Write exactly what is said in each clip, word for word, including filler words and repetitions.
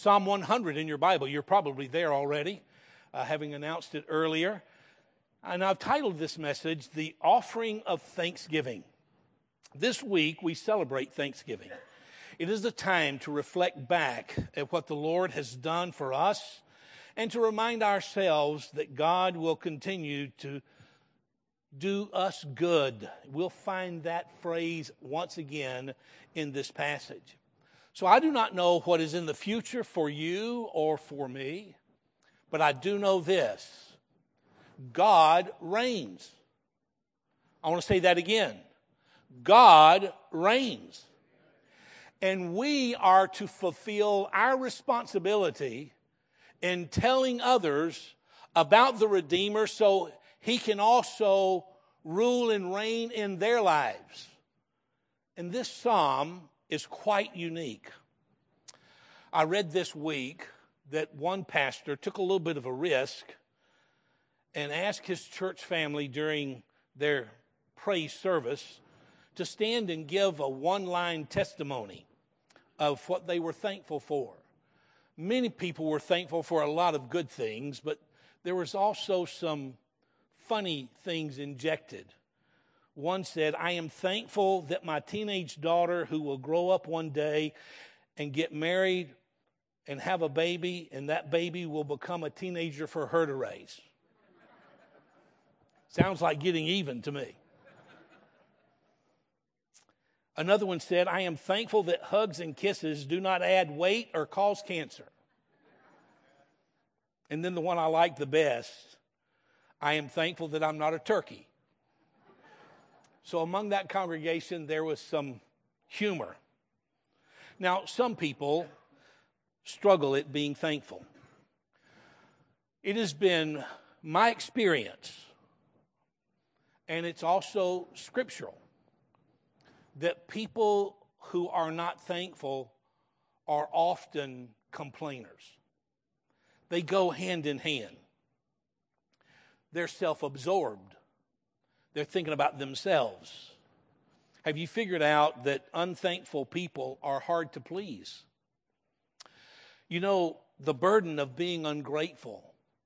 Psalm one hundred in your Bible. You're probably there already, uh, having announced it earlier. And I've titled this message, The Offering of Thanksgiving. This week, we celebrate Thanksgiving. It is a time to reflect back at what the Lord has done for us and to remind ourselves that God will continue to do us good. We'll find that phrase once again in this passage. So I do not know what is in the future for you or for me, but I do know this. God reigns. I want to say that again. God reigns. And we are to fulfill our responsibility in telling others about the Redeemer so he can also rule and reign in their lives. And this psalm is quite unique. I read this week that one pastor took a little bit of a risk and asked his church family during their praise service to stand and give a one-line testimony of what they were thankful for. Many people were thankful for a lot of good things, but there was also some funny things injected. One said, I am thankful that my teenage daughter, who will grow up one day and get married and have a baby, and that baby will become a teenager for her to raise. Sounds like getting even to me. Another one said, I am thankful that hugs and kisses do not add weight or cause cancer. And then the one I like the best, I am thankful that I'm not a turkey. So among that congregation, there was some humor. Now, some people struggle at being thankful. It has been my experience, and it's also scriptural, that people who are not thankful are often complainers. They go hand in hand. They're self-absorbed. They're thinking about themselves. Have you figured out that unthankful people are hard to please? You know, the burden of being ungrateful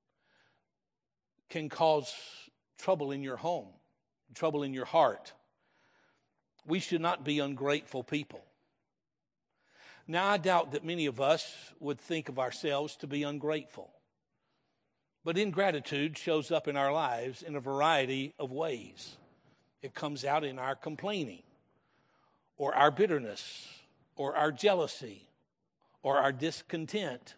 can cause trouble in your home, trouble in your heart. We should not be ungrateful people. Now, I doubt that many of us would think of ourselves to be ungrateful. But ingratitude shows up in our lives in a variety of ways. It comes out in our complaining, or our bitterness, or our jealousy, or our discontent.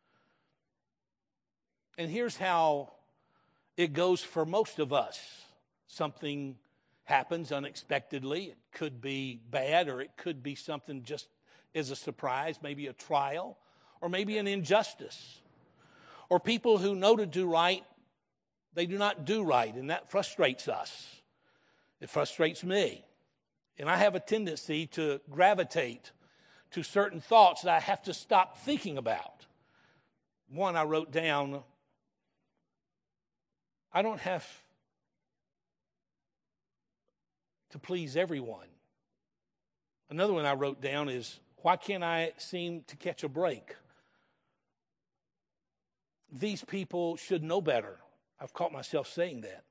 And here's how it goes for most of us. Something happens unexpectedly. It could be bad, or it could be something just as a surprise, maybe a trial, or maybe an injustice. Or people who know to do right, they do not do right, and that frustrates us. It frustrates me. And I have a tendency to gravitate to certain thoughts that I have to stop thinking about. One I wrote down, I don't have to please everyone. Another one I wrote down is, why can't I seem to catch a break? These people should know better. I've caught myself saying that.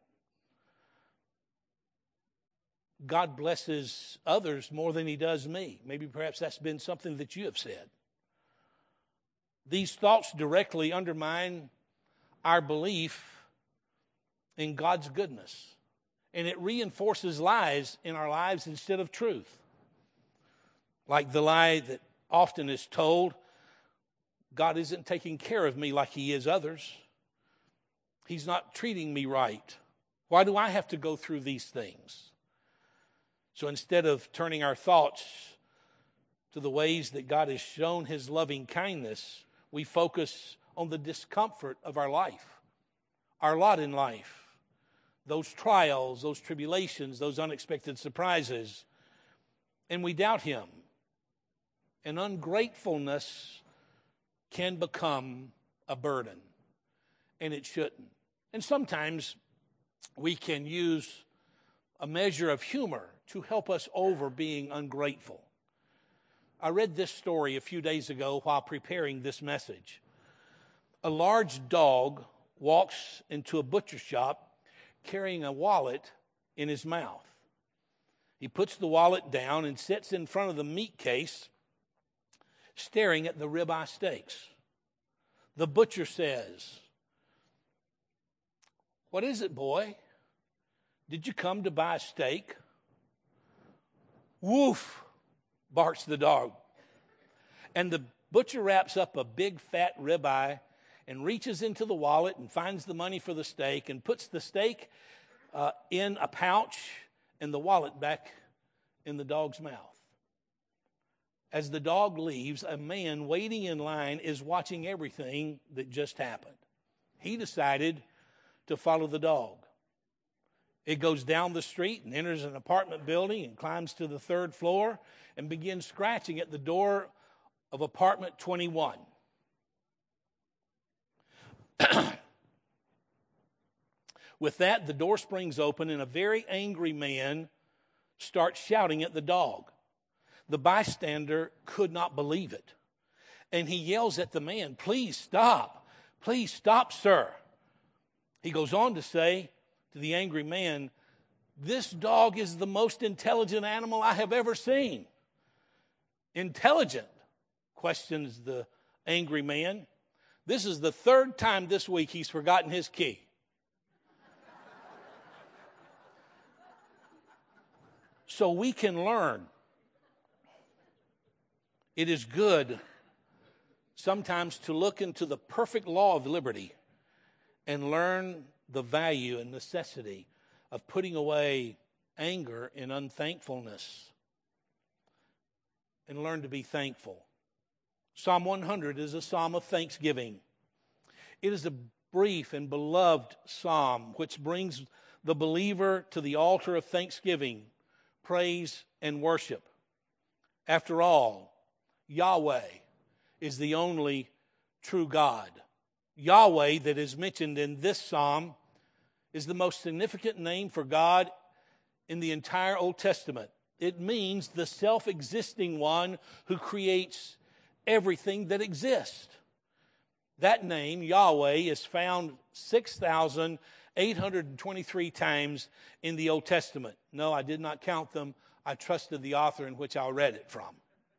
God blesses others more than he does me. Maybe perhaps that's been something that you have said. These thoughts directly undermine our belief in God's goodness. And it reinforces lies in our lives instead of truth. Like the lie that often is told, God isn't taking care of me like he is others. He's not treating me right. Why do I have to go through these things? So instead of turning our thoughts to the ways that God has shown his loving kindness, we focus on the discomfort of our life, our lot in life, those trials, those tribulations, those unexpected surprises, and we doubt him. And ungratefulness can become a burden, and it shouldn't. And sometimes we can use a measure of humor to help us over being ungrateful. I read this story a few days ago while preparing this message. A large dog walks into a butcher shop carrying a wallet in his mouth. He puts the wallet down and sits in front of the meat case, staring at the ribeye steaks. The butcher says, "What is it, boy? Did you come to buy a steak?" "Woof," barks the dog. And the butcher wraps up a big fat ribeye and reaches into the wallet and finds the money for the steak and puts the steak uh, in a pouch and the wallet back in the dog's mouth. As the dog leaves, a man waiting in line is watching everything that just happened. He decided to follow the dog. It goes down the street and enters an apartment building and climbs to the third floor and begins scratching at the door of apartment twenty-one. With that, the door springs open and a very angry man starts shouting at the dog. The bystander could not believe it. And he yells at the man, "Please stop. Please stop, sir." He goes on to say to the angry man, "This dog is the most intelligent animal I have ever seen." "Intelligent?" questions the angry man. This is the third time this week he's forgotten his key. So we can learn. It is good sometimes to look into the perfect law of liberty and learn the value and necessity of putting away anger and unthankfulness and learn to be thankful. Psalm one hundred is a psalm of thanksgiving. It is a brief and beloved psalm which brings the believer to the altar of thanksgiving, praise, and worship. After all, Yahweh is the only true God. Yahweh that is mentioned in this psalm is the most significant name for God in the entire Old Testament. It means the self-existing one who creates everything that exists. That name, Yahweh, is found six thousand eight hundred twenty-three times in the Old Testament. No, I did not count them. I trusted the author in which I read it from.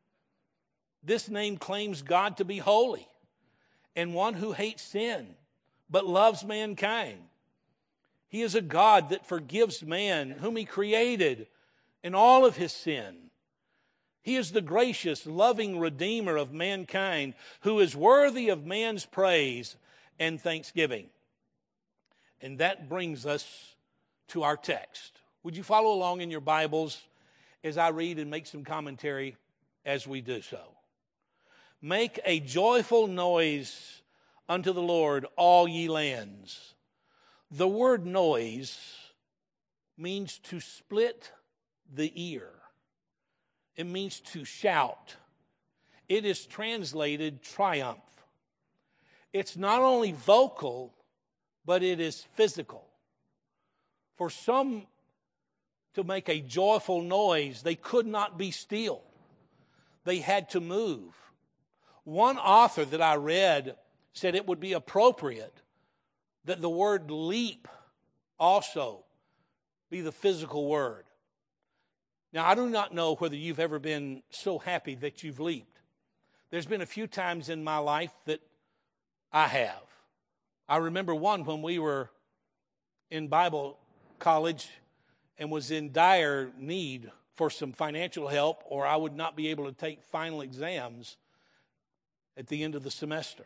This name claims God to be holy and one who hates sin but loves mankind. He is a God that forgives man whom he created in all of his sin. He is the gracious, loving Redeemer of mankind who is worthy of man's praise and thanksgiving. And that brings us to our text. Would you follow along in your Bibles as I read and make some commentary as we do so? Make a joyful noise unto the Lord, all ye lands. The word noise means to split the ear. It means to shout. It is translated triumph. It's not only vocal, but it is physical. For some to make a joyful noise, they could not be still. They had to move. One author that I read said it would be appropriate that the word leap also be the physical word. Now, I do not know whether you've ever been so happy that you've leaped. There's been a few times in my life that I have. I remember one when we were in Bible college and was in dire need for some financial help, or I would not be able to take final exams at the end of the semester.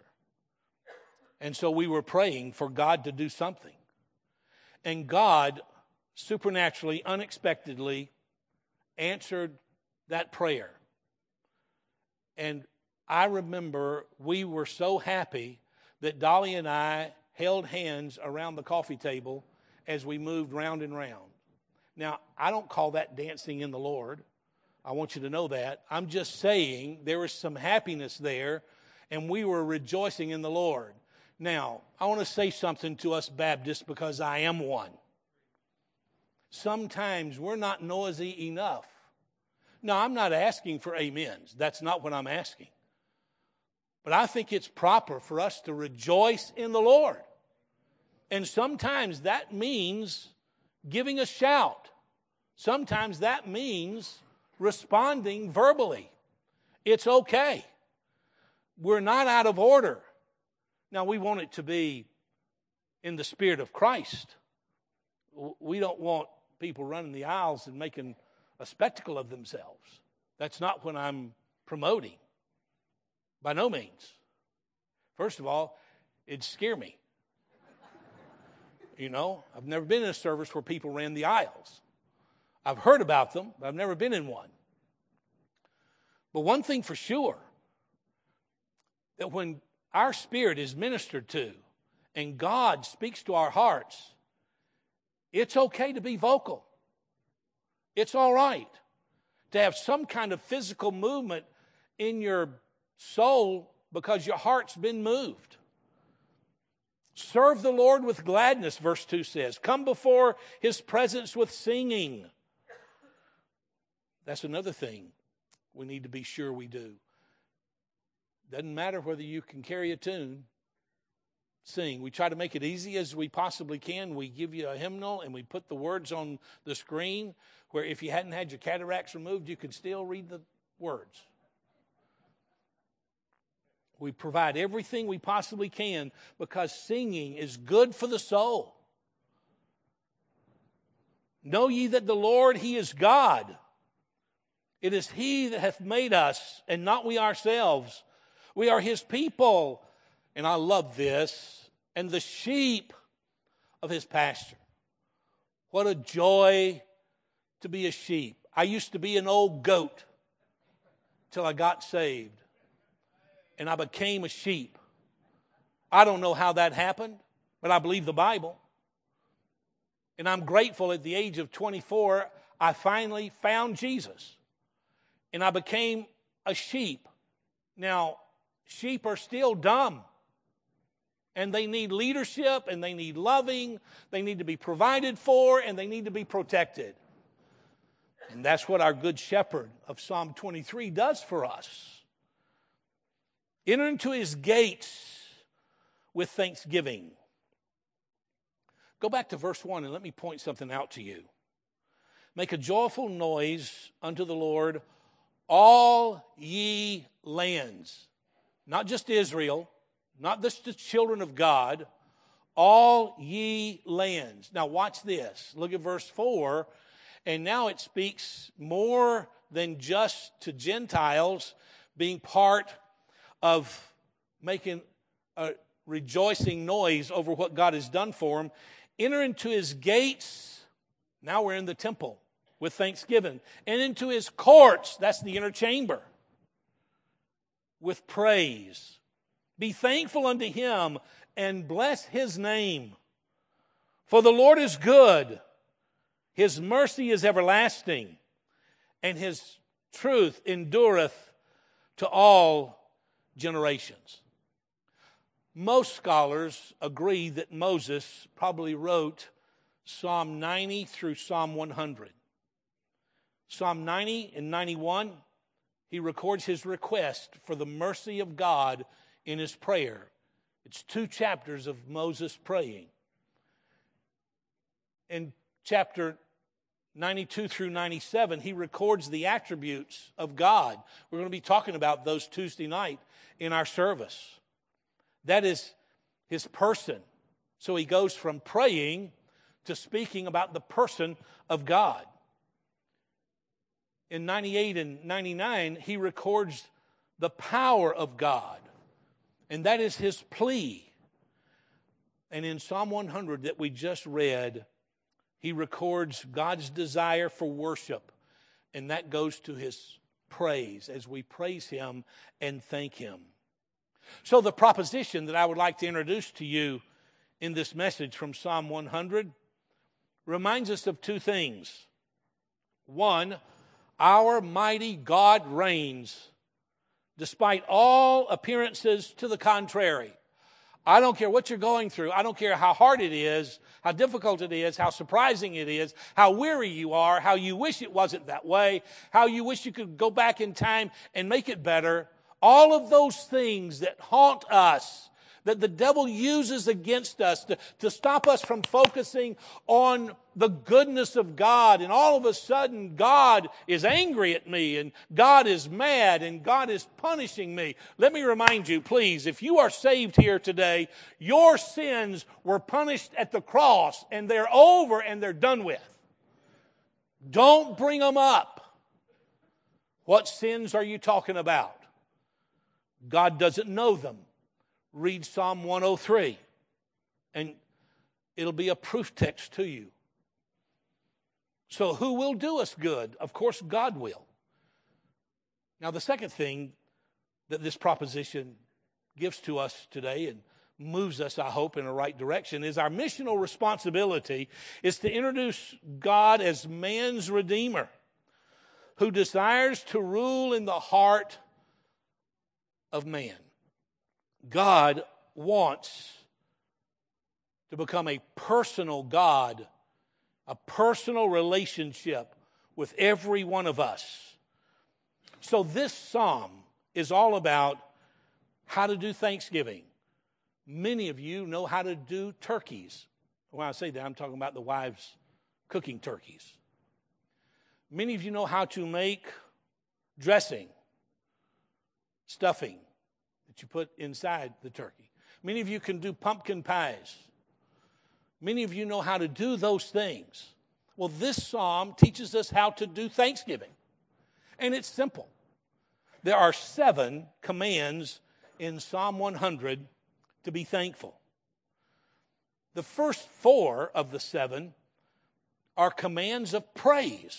And so we were praying for God to do something. And God supernaturally, unexpectedly answered that prayer. And I remember we were so happy that Dolly and I held hands around the coffee table as we moved round and round. Now, I don't call that dancing in the Lord. I want you to know that. I'm just saying there was some happiness there, and we were rejoicing in the Lord. Now, I want to say something to us Baptists because I am one. Sometimes we're not noisy enough. No, I'm not asking for amens. That's not what I'm asking. But I think it's proper for us to rejoice in the Lord. And sometimes that means giving a shout. Sometimes that means responding verbally. It's okay. We're not out of order. Now, we want it to be in the spirit of Christ. We don't want people running the aisles and making a spectacle of themselves. That's not what I'm promoting. By no means. First of all, it'd scare me. You know, I've never been in a service where people ran the aisles. I've heard about them, but I've never been in one. But one thing for sure, that when our spirit is ministered to and God speaks to our hearts, it's okay to be vocal. It's all right to have some kind of physical movement in your soul because your heart's been moved. Serve the Lord with gladness, verse two says. Come before His presence with singing. That's another thing we need to be sure we do. Doesn't matter whether you can carry a tune. Sing. We try to make it easy as we possibly can. We give you a hymnal and we put the words on the screen where if you hadn't had your cataracts removed, you could still read the words. We provide everything we possibly can because singing is good for the soul. Know ye that the Lord, He is God. It is He that hath made us, and not we ourselves. We are His people, and I love this, and the sheep of His pasture. What a joy to be a sheep. I used to be an old goat till I got saved. And I became a sheep. I don't know how that happened, but I believe the Bible. And I'm grateful at the age of twenty-four, I finally found Jesus. And I became a sheep. Now, sheep are still dumb. And they need leadership, and they need loving, they need to be provided for, and they need to be protected. And that's what our good shepherd of Psalm twenty-three does for us. Enter into His gates with thanksgiving. Go back to verse one and let me point something out to you. Make a joyful noise unto the Lord, all ye lands. Not just Israel, not just the children of God, all ye lands. Now watch this. Look at verse four. And now it speaks more than just to Gentiles being part of making a rejoicing noise over what God has done for them. Enter into His gates. Now we're in the temple with thanksgiving. And into His courts. That's the inner chamber. With praise. Be thankful unto Him and bless His name. For the Lord is good. His mercy is everlasting. And His truth endureth to all generations. Most scholars agree that Moses probably wrote Psalm ninety through Psalm one hundred. Psalm ninety and ninety-one, he records his request for the mercy of God in his prayer. It's two chapters of Moses praying. In chapter ninety-two through ninety-seven, he records the attributes of God. We're going to be talking about those Tuesday night in our service. That is His person. So he goes from praying to speaking about the person of God. In ninety-eight and ninety-nine, he records the power of God. And that is His plea. And in Psalm one hundred that we just read, he records God's desire for worship, and that goes to His praise as we praise Him and thank Him. So the proposition that I would like to introduce to you in this message from Psalm one hundred reminds us of two things. One, our mighty God reigns despite all appearances to the contrary. I don't care what you're going through. I don't care how hard it is, how difficult it is, how surprising it is, how weary you are, how you wish it wasn't that way, how you wish you could go back in time and make it better. All of those things that haunt us, that the devil uses against us to, to stop us from focusing on the goodness of God. And all of a sudden, God is angry at me, and God is mad, and God is punishing me. Let me remind you, please, if you are saved here today, your sins were punished at the cross, and they're over and they're done with. Don't bring them up. What sins are you talking about? God doesn't know them. Read Psalm one oh three, and it'll be a proof text to you. So who will do us good? Of course, God will. Now, the second thing that this proposition gives to us today and moves us, I hope, in the right direction is our missional responsibility is to introduce God as man's Redeemer who desires to rule in the heart of man. God wants to become a personal God, a personal relationship with every one of us. So this psalm is all about how to do Thanksgiving. Many of you know how to do turkeys. When I say that, I'm talking about the wives cooking turkeys. Many of you know how to make dressing, stuffing that you put inside the turkey. Many of you can do pumpkin pies. Many of you know how to do those things. Well, this psalm teaches us how to do Thanksgiving. And it's simple. There are seven commands in Psalm one hundred to be thankful. The first four of the seven are commands of praise.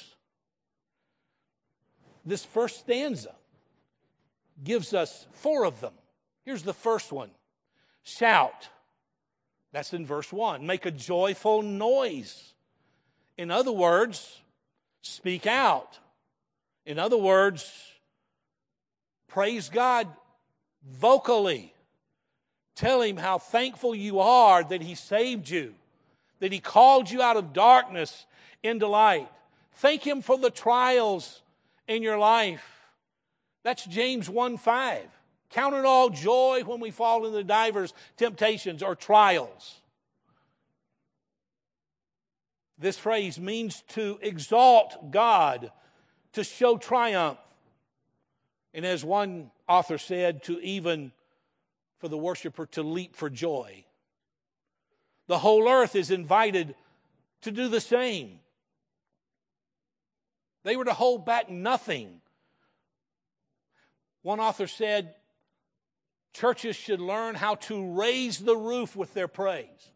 This first stanza gives us four of them. Here's the first one. Shout. That's in verse one. Make a joyful noise. In other words, speak out. In other words, praise God vocally. Tell Him how thankful you are that He saved you, that He called you out of darkness into light. Thank Him for the trials in your life. That's James one five. Count it all joy when we fall into divers temptations or trials. This phrase means to exalt God, to show triumph. And as one author said, to even for the worshiper to leap for joy. The whole earth is invited to do the same. They were to hold back nothing. One author said, churches should learn how to raise the roof with their praise.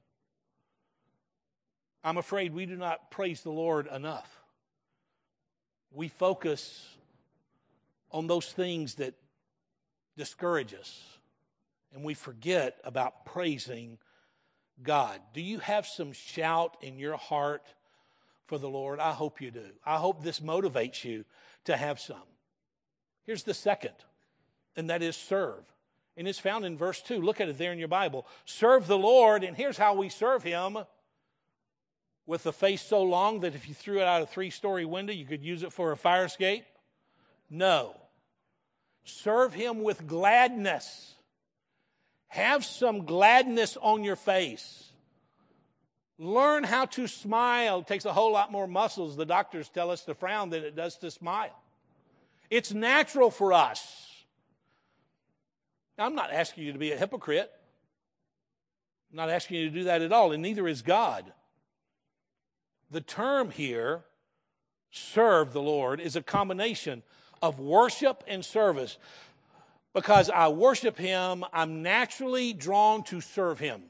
I'm afraid we do not praise the Lord enough. We focus on those things that discourage us, and we forget about praising God. Do you have some shout in your heart for the Lord? I hope you do. I hope this motivates you to have some. Here's the second, and that is serve. And it's found in verse two. Look at it there in your Bible. Serve the Lord, and here's how we serve Him. With a face so long that if you threw it out a three-story window, you could use it for a fire escape? No. Serve Him with gladness. Have some gladness on your face. Learn how to smile. It takes a whole lot more muscles, the doctors tell us, to frown than it does to smile. It's natural for us. Now, I'm not asking you to be a hypocrite. I'm not asking you to do that at all, and neither is God. The term here, serve the Lord, is a combination of worship and service. Because I worship Him, I'm naturally drawn to serve Him.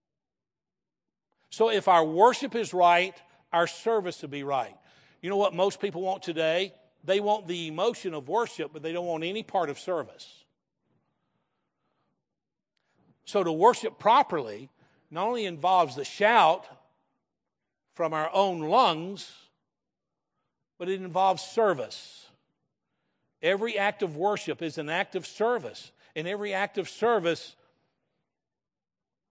So if our worship is right, our service will be right. You know what most people want today? They want the emotion of worship, but they don't want any part of service. So to worship properly not only involves the shout from our own lungs, but it involves service. Every act of worship is an act of service, and every act of service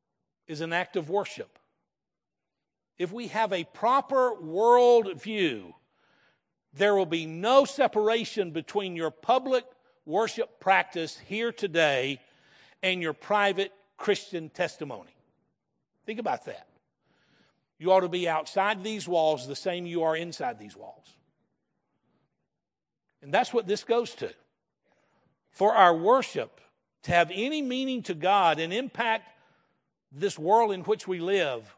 is an act of worship. If we have a proper world view, there will be no separation between your public worship practice here today and your private Christian testimony. Think about that. You ought to be outside these walls the same you are inside these walls. And that's what this goes to. For our worship to have any meaning to God and impact this world in which we live,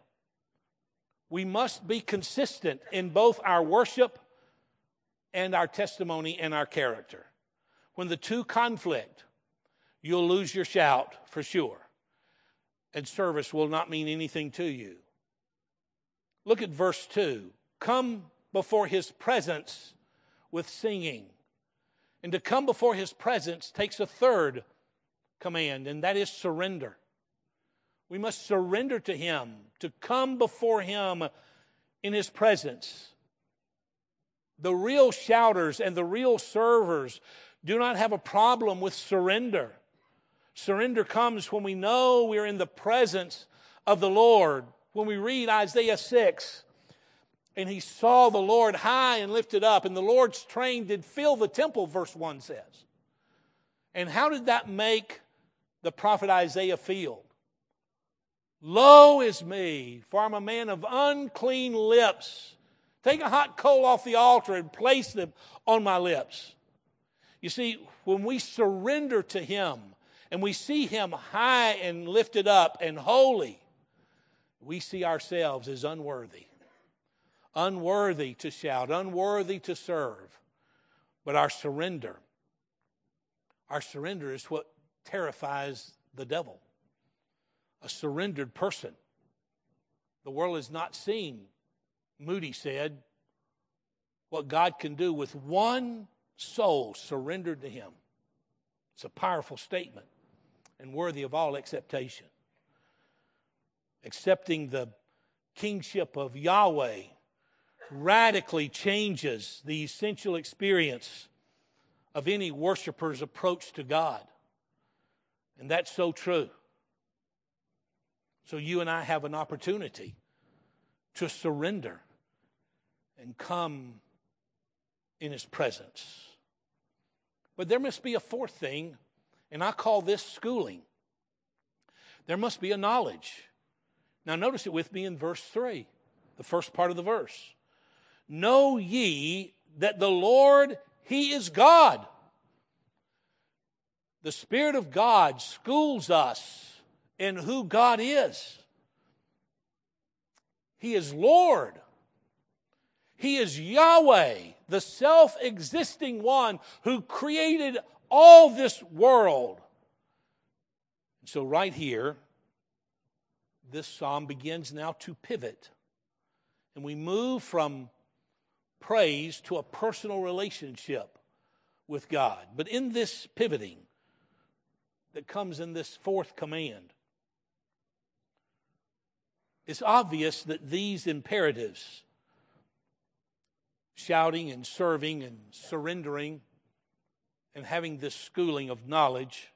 we must be consistent in both our worship and our testimony and our character. When the two conflict, you'll lose your shout for sure, and service will not mean anything to you. Look at verse two. Come before his presence with singing. And to come before his presence takes a third command, and that is surrender. We must surrender to him, to come before him in his presence. The real shouters and the real servers do not have a problem with surrender. Surrender comes when we know we're in the presence of the Lord. When we read Isaiah six, and he saw the Lord high and lifted up, and the Lord's train did fill the temple, verse one says. And how did that make the prophet Isaiah feel? Woe is me, for I'm a man of unclean lips. Take a hot coal off the altar and place them on my lips. You see, when we surrender to him and we see him high and lifted up and holy, we see ourselves as unworthy. Unworthy to shout, unworthy to serve. But our surrender, our surrender is what terrifies the devil. A surrendered person. The world has not seen, Moody said, what God can do with one soul surrendered to him. It's a powerful statement and worthy of all acceptation. Accepting the kingship of Yahweh radically changes the essential experience of any worshiper's approach to God. And that's so true. So you and I have an opportunity to surrender and come in his presence. But there must be a fourth thing, and I call this schooling. There must be a knowledge. Now notice it with me in verse three, the first part of the verse. Know ye that the Lord, he is God. The Spirit of God schools us in who God is. He is Lord. He is Yahweh, the self-existing one who created all this world. So right here, this psalm begins now to pivot. And we move from praise to a personal relationship with God. But in this pivoting that comes in this fourth command, it's obvious that these imperatives, shouting and serving and surrendering and having this schooling of knowledge,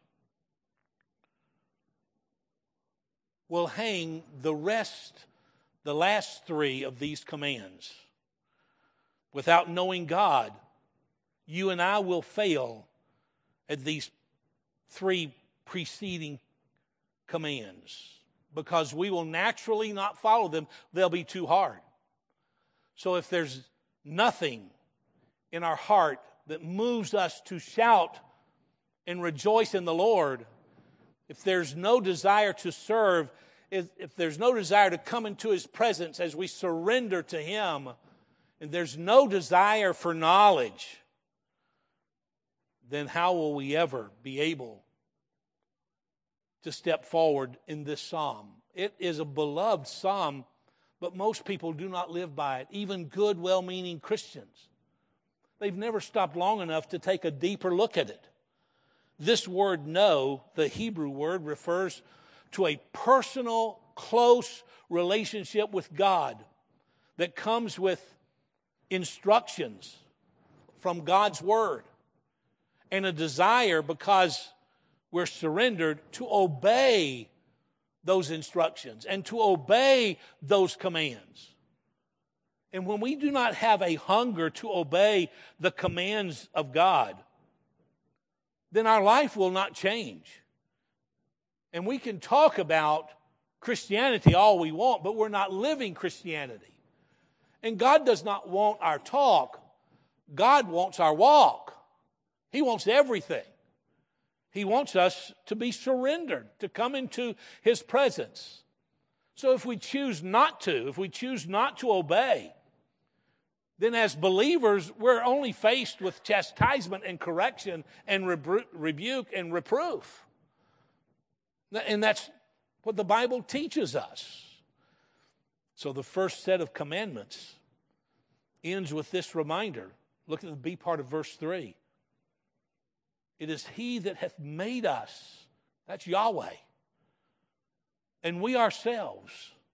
will hang the rest, the last three of these commands. Without knowing God, you and I will fail at these three preceding commands because we will naturally not follow them. They'll be too hard. So if there's nothing in our heart that moves us to shout and rejoice in the Lord, if there's no desire to serve, if, if there's no desire to come into his presence as we surrender to him, and there's no desire for knowledge, then how will we ever be able to step forward in this psalm? It is a beloved psalm, but most people do not live by it, even good, well-meaning Christians. They've never stopped long enough to take a deeper look at it. This word know, the Hebrew word, refers to a personal, close relationship with God that comes with instructions from God's word and a desire, because we're surrendered, to obey those instructions and to obey those commands. And when we do not have a hunger to obey the commands of God, then our life will not change. And we can talk about Christianity all we want, but we're not living Christianity. And God does not want our talk. God wants our walk. He wants everything. He wants us to be surrendered, to come into His presence. So if we choose not to, if we choose not to obey, then as believers, we're only faced with chastisement and correction and rebu- rebuke and reproof. And that's what the Bible teaches us. So the first set of commandments ends with this reminder. Look at the B part of verse three. It is He that hath made us, that's Yahweh, and we ourselves,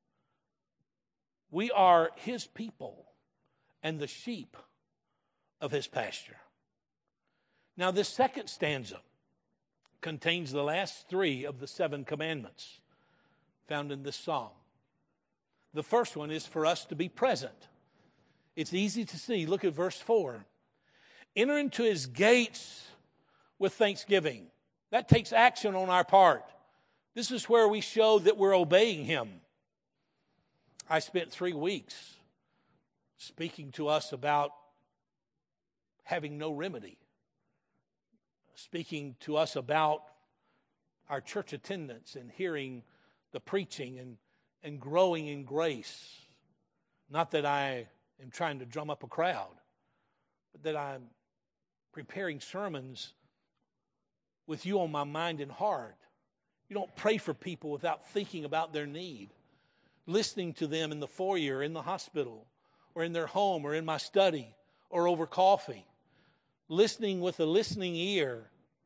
we are His people and the sheep of His pasture. Now this second stanza contains the last three of the seven commandments found in this psalm. The first one is for us to be present. It's easy to see. Look at verse four. Enter into His gates with thanksgiving. That takes action on our part. This is where we show that we're obeying Him. I spent three weeks speaking to us about having no remedy, speaking to us about our church attendance and hearing the preaching and, and growing in grace. Not that I am trying to drum up a crowd, but that I'm preparing sermons with you on my mind and heart. You don't pray for people without thinking about their need, listening to them in the foyer, in the hospital, or in their home, or in my study, or over coffee, listening with a listening ear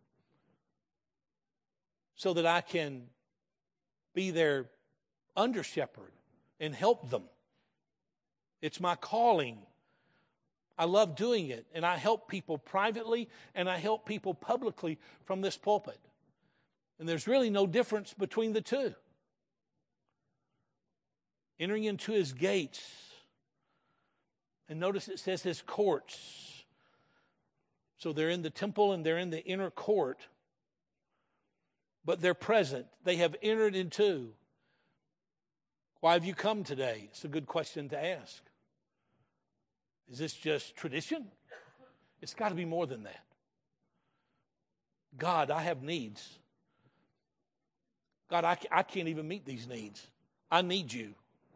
so that I can be their under shepherd and help them. It's my calling. I love doing it, and I help people privately, and I help people publicly from this pulpit. And there's really no difference between the two. Entering into His gates. And notice it says His courts. So they're in the temple and they're in the inner court. But they're present. They have entered into. Why have you come today? It's a good question to ask. Is this just tradition? It's got to be more than that. God, I have needs. God, I, I can't even meet these needs. I need you.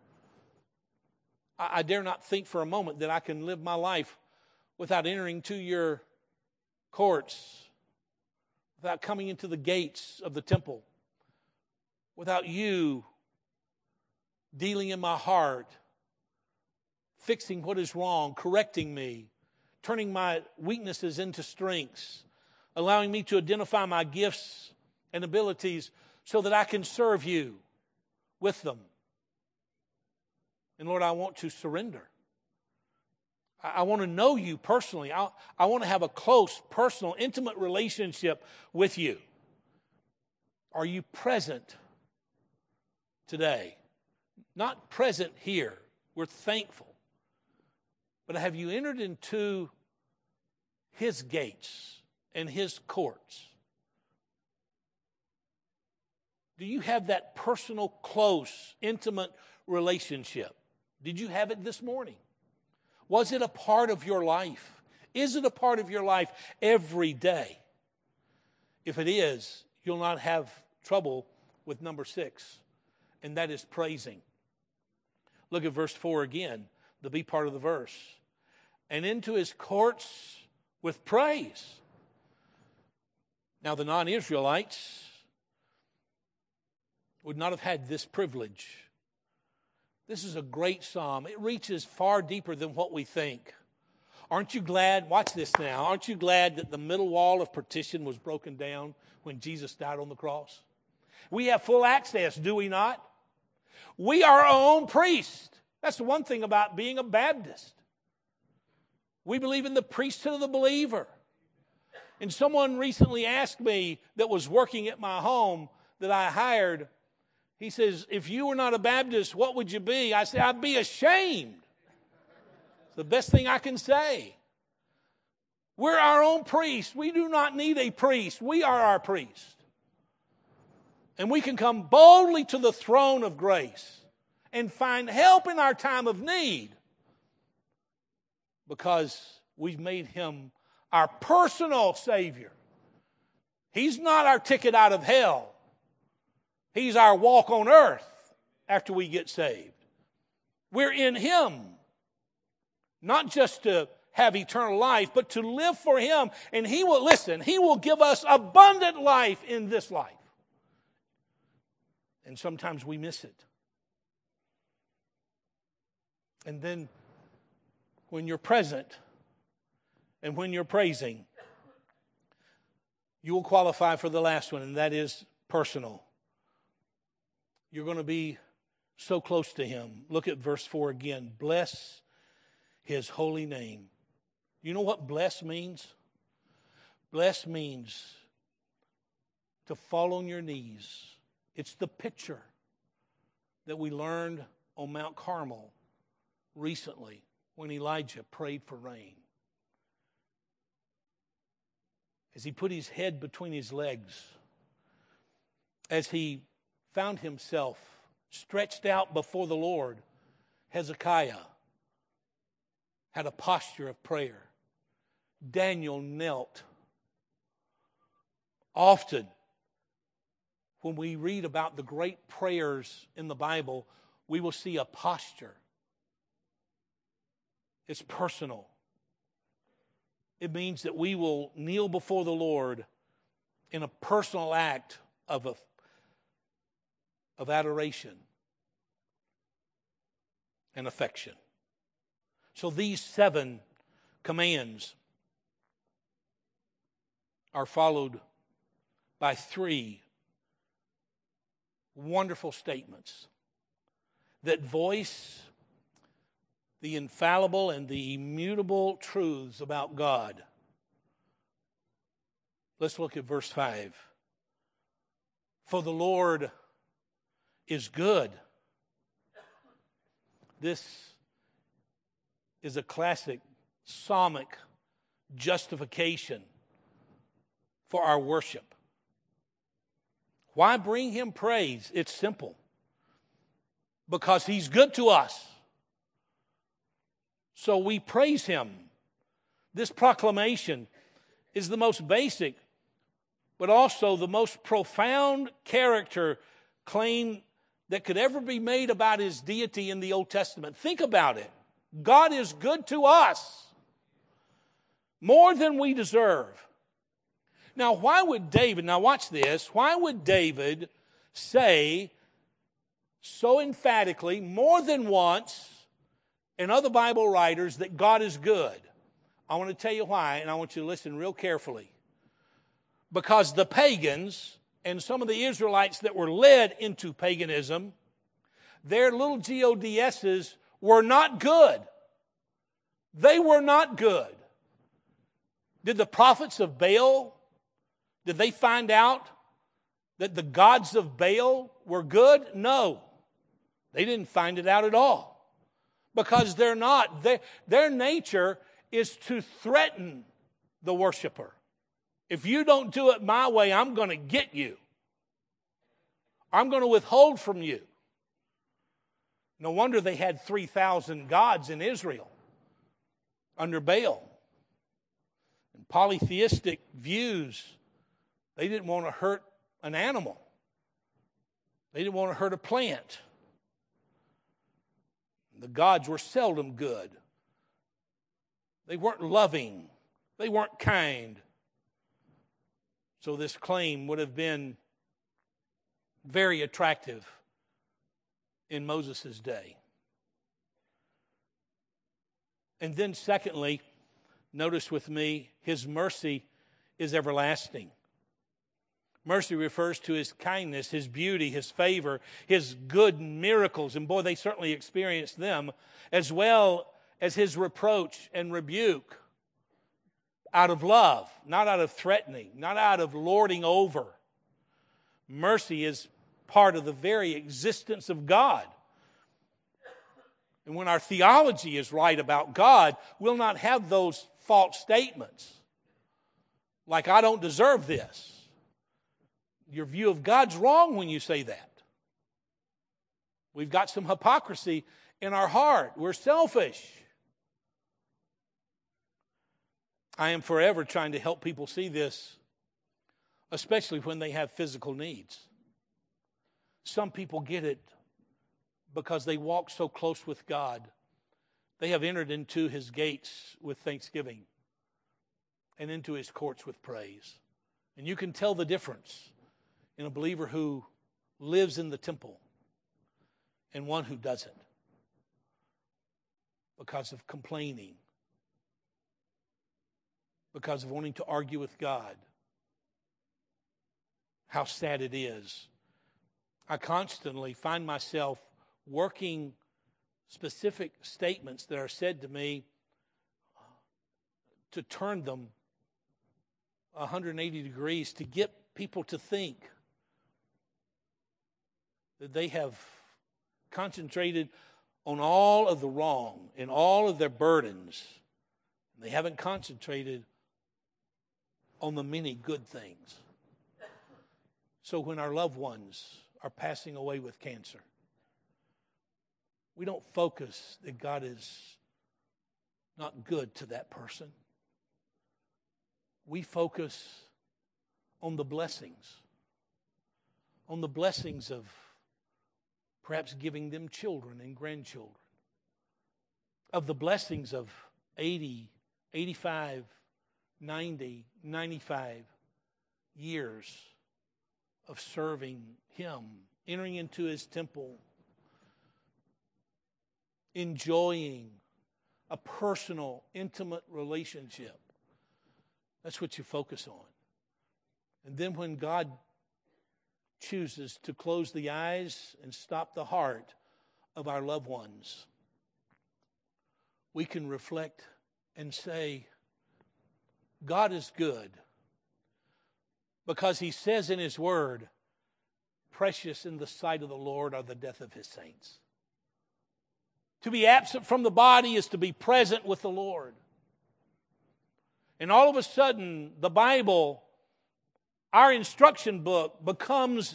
I, I dare not think for a moment that I can live my life without entering to your courts, without coming into the gates of the temple, without you dealing in my heart, fixing what is wrong, correcting me, turning my weaknesses into strengths, allowing me to identify my gifts and abilities so that I can serve you with them. And Lord, I want to surrender. I, I want to know you personally. I, I want to have a close, personal, intimate relationship with you. Are you present today? Not present here. We're thankful. But have you entered into His gates and His courts? Do you have that personal, close, intimate relationship? Did you have it this morning? Was it a part of your life? Is it a part of your life every day? If it is, you'll not have trouble with number six, and that is praising. Look at verse four again, the B part of the verse. And into His courts with praise. Now the non-Israelites would not have had this privilege. This is a great psalm. It reaches far deeper than what we think. Aren't you glad, watch this now, aren't you glad that the middle wall of partition was broken down when Jesus died on the cross? We have full access, do we not? We are our own priest. That's the one thing about being a Baptist. We believe in the priesthood of the believer. And someone recently asked me that was working at my home that I hired, He says, if you were not a Baptist, what would you be? I say, I'd be ashamed. It's the best thing I can say. We're our own priest. We do not need a priest. We are our priest. And we can come boldly to the throne of grace and find help in our time of need because we've made him our personal Savior. He's not our ticket out of hell. He's our walk on earth after we get saved. We're in him, not just to have eternal life, but to live for him. And he will, listen, he will give us abundant life in this life. And sometimes we miss it. And then when you're present and when you're praising, you will qualify for the last one, and that is personal. You're going to be so close to him. Look at verse four again. Bless his holy name. You know what bless means? Bless means to fall on your knees. It's the picture that we learned on Mount Carmel recently when Elijah prayed for rain. As he put his head between his legs, as he found himself stretched out before the Lord, Hezekiah had a posture of prayer. Daniel knelt. Often, when we read about the great prayers in the Bible, we will see a posture. It's personal. It means that we will kneel before the Lord in a personal act of, a, of adoration and affection. So these seven commands are followed by three wonderful statements that voice the infallible and the immutable truths about God. Let's look at verse five. For the Lord is good. This is a classic psalmic justification for our worship. Why bring him praise? It's simple. Because he's good to us. So we praise him. This proclamation is the most basic, but also the most profound character claim that could ever be made about his deity in the Old Testament. Think about it. God is good to us more than we deserve. Now, why would David, now watch this, why would David say so emphatically, more than once, and other Bible writers, that God is good? I want to tell you why, and I want you to listen real carefully. Because the pagans and some of the Israelites that were led into paganism, their little gods's were not good. They were not good. Did the prophets of Baal, did they find out that the gods of Baal were good? No. They didn't find it out at all. Because they're not. Their, their nature is to threaten the worshiper. If you don't do it my way, I'm going to get you. I'm going to withhold from you. No wonder they had three thousand gods in Israel under Baal. And polytheistic views, they didn't want to hurt an animal. They didn't want to hurt a plant. The gods were seldom good. They weren't loving. They weren't kind. So this claim would have been very attractive in Moses' day. And then secondly, notice with me, his mercy is everlasting. Mercy refers to his kindness, his beauty, his favor, his good miracles. And boy, they certainly experienced them, as well as his reproach and rebuke out of love, not out of threatening, not out of lording over. Mercy is part of the very existence of God. And when our theology is right about God, we'll not have those false statements like, I don't deserve this. Your view of God's wrong when you say that. We've got some hypocrisy in our heart. We're selfish. I am forever trying to help people see this, especially when they have physical needs. Some people get it because they walk so close with God. They have entered into His gates with thanksgiving and into His courts with praise. And you can tell the difference in a believer who lives in the temple and one who doesn't because of complaining, because of wanting to argue with God. How sad it is. I constantly find myself working specific statements that are said to me to turn them one hundred eighty degrees to get people to think that they have concentrated on all of the wrong and all of their burdens. They haven't concentrated on the many good things. So when our loved ones are passing away with cancer, we don't focus that God is not good to that person. We focus on the blessings, on the blessings of perhaps giving them children and grandchildren, of the blessings of eighty, eighty-five, ninety, ninety-five years of serving Him, entering into His temple, enjoying a personal, intimate relationship. That's what you focus on. And then when God chooses to close the eyes and stop the heart of our loved ones, we can reflect and say, God is good, because He says in His Word, precious in the sight of the Lord are the death of His saints. To be absent from the body is to be present with the Lord. And all of a sudden, the Bible, our instruction book, becomes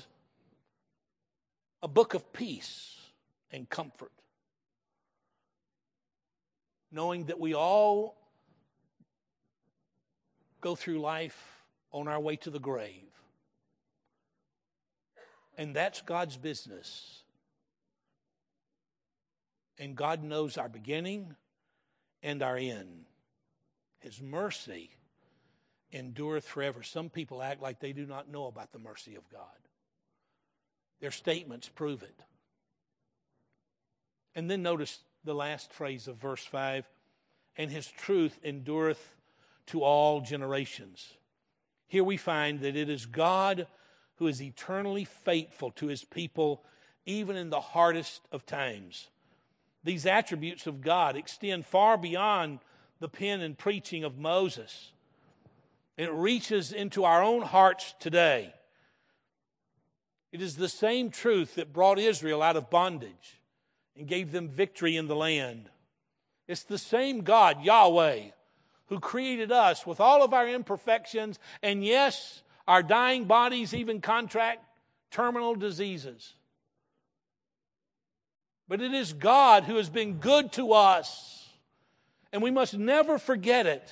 a book of peace and comfort. Knowing that we all go through life on our way to the grave. And that's God's business. And God knows our beginning and our end. His mercy endureth forever. Some people act like they do not know about the mercy of God. Their statements prove it. And then notice the last phrase of verse five. And His truth endureth to all generations. Here we find that it is God who is eternally faithful to His people, even in the hardest of times. These attributes of God extend far beyond the pen and preaching of Moses. It reaches into our own hearts today. It is the same truth that brought Israel out of bondage and gave them victory in the land. It's the same God, Yahweh, who created us with all of our imperfections, and yes, our dying bodies even contract terminal diseases. But it is God who has been good to us, and we must never forget it.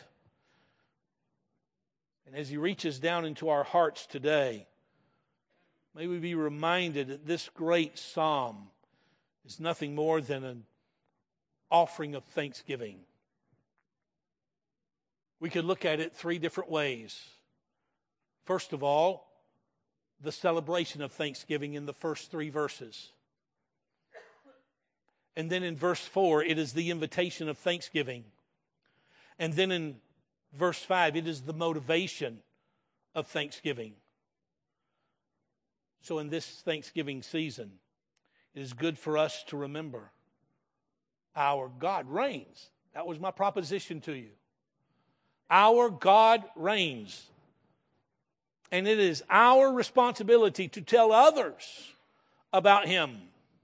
And as He reaches down into our hearts today, may we be reminded that this great psalm is nothing more than an offering of thanksgiving. We could look at it three different ways. First of all, the celebration of thanksgiving in the first three verses. And then in verse four, it is the invitation of thanksgiving. And then in verse five, it is the motivation of thanksgiving. So in this Thanksgiving season, it is good for us to remember our God reigns. That was my proposition to you. Our God reigns. And it is our responsibility to tell others about Him.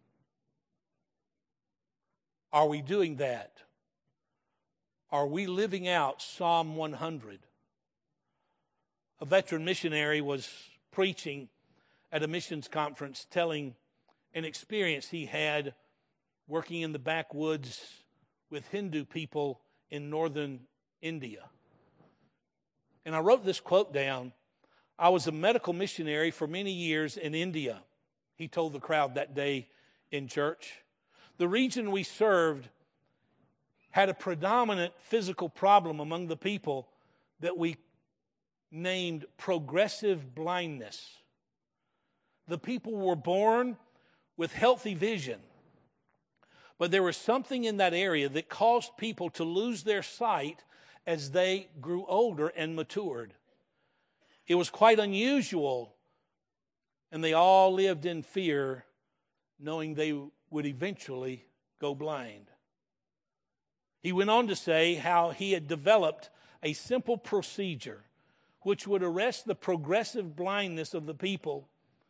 Are we doing that? Are we living out Psalm one hundred? A veteran missionary was preaching at a missions conference, telling an experience he had working in the backwoods with Hindu people in northern India. And I wrote this quote down. I was a medical missionary for many years in India, he told the crowd that day in church. The region we served had a predominant physical problem among the people that we named progressive blindness. The people were born with healthy vision, but there was something in that area that caused people to lose their sight as they grew older and matured. It was quite unusual, and they all lived in fear, knowing they would eventually go blind. He went on to say how he had developed a simple procedure which would arrest the progressive blindness of the people.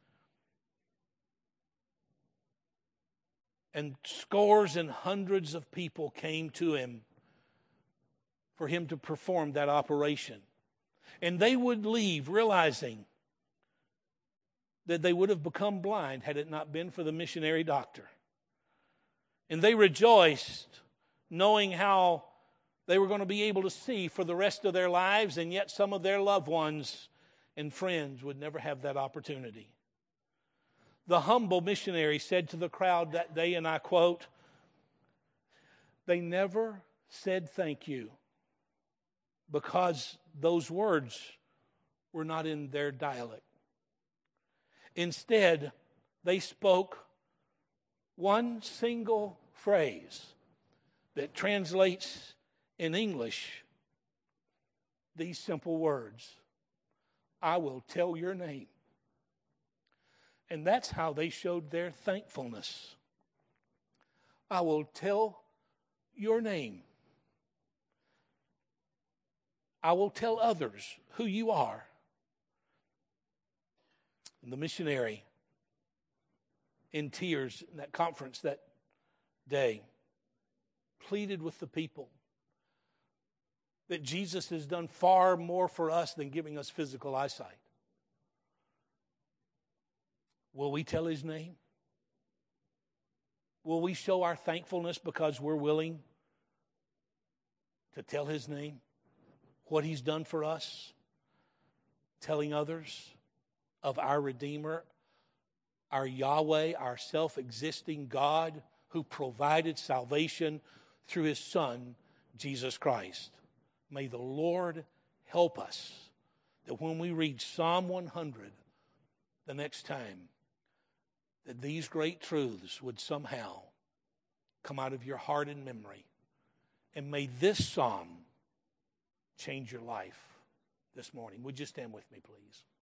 And scores and hundreds of people came to him for him to perform that operation. And they would leave realizing that they would have become blind had it not been for the missionary doctor. And they rejoiced knowing how they were going to be able to see for the rest of their lives, and yet some of their loved ones and friends would never have that opportunity. The humble missionary said to the crowd that day, and I quote, "They never said thank you because those words were not in their dialect. Instead, they spoke one single phrase that translates in English these simple words: I will tell your name." And that's how they showed their thankfulness. I will tell your name. I will tell others who you are. And the missionary, in tears in that conference that day, pleaded with the people that Jesus has done far more for us than giving us physical eyesight. Will we tell his name? Will we show our thankfulness because we're willing to tell his name, what he's done for us, telling others of our Redeemer, our Yahweh, our self-existing God who provided salvation through his Son, Jesus Christ? May the Lord help us that when we read Psalm one hundred the next time, that these great truths would somehow come out of your heart and memory. And may this psalm change your life this morning. Would you stand with me, please?